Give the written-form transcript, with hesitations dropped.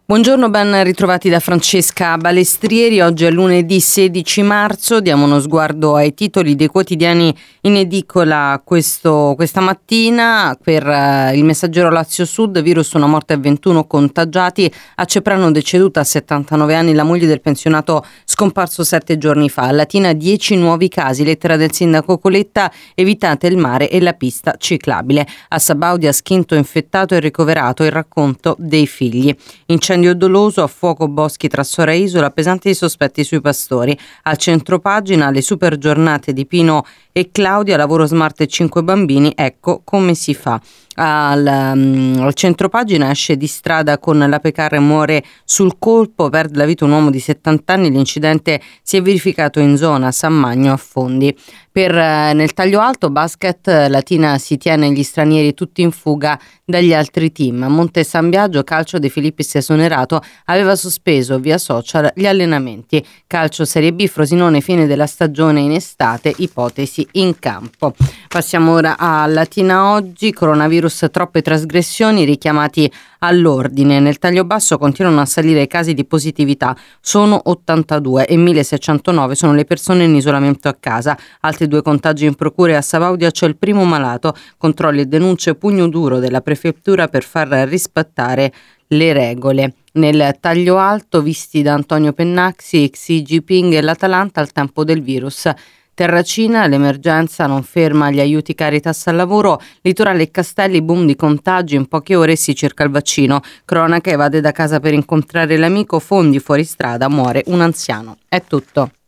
Buongiorno, ben ritrovati da Francesca Balestrieri. Oggi è lunedì 16 marzo, diamo uno sguardo ai titoli dei quotidiani in edicola questa mattina. Per il Messaggero Lazio Sud, virus, una morte e 21 contagiati. A Ceprano deceduta a 79 anni la moglie del pensionato scomparso 7 giorni fa. A Latina 10 nuovi casi, lettera del sindaco Coletta, evitate il mare e la pista ciclabile. A Sabaudia Schinto infettato e ricoverato, il racconto dei figli. Incendio doloso, a fuoco boschi tra Sora e Isola, pesanti sospetti sui pastori. Al centropagina le super giornate di Pino e Claudia, lavoro smart e 5 bambini, ecco come si fa. Al centropagina esce di strada con la Pecar, muore sul colpo, perde la vita un uomo di 70 anni, l'incidente si è verificato in zona San Magno a Fondi. Nel taglio alto basket, Latina si tiene gli stranieri tutti in fuga dagli altri team. A Monte San Biagio, calcio, De Filippis esonerato, aveva sospeso via social gli allenamenti. Calcio Serie B, Frosinone, fine della stagione in estate, ipotesi in campo. Passiamo ora a Latina Oggi, coronavirus, troppe trasgressioni, richiamati all'ordine. Nel taglio basso continuano a salire i casi di positività, sono 82 e 1609 sono le persone in isolamento a casa. Altri 2 contagi in procure. A Sabaudia c'è il primo malato, controlli e denunce, pugno duro della prefettura per far rispettare le regole. Nel taglio alto, visti da Antonio Pennaxi, Xi Jinping e l'Atalanta al tempo del virus. Terracina, l'emergenza non ferma gli aiuti Caritas al lavoro, litorale e Castelli, boom di contagi, in poche ore si cerca il vaccino. Cronaca, evade da casa per incontrare l'amico, Fondi fuori strada, muore un anziano. È tutto.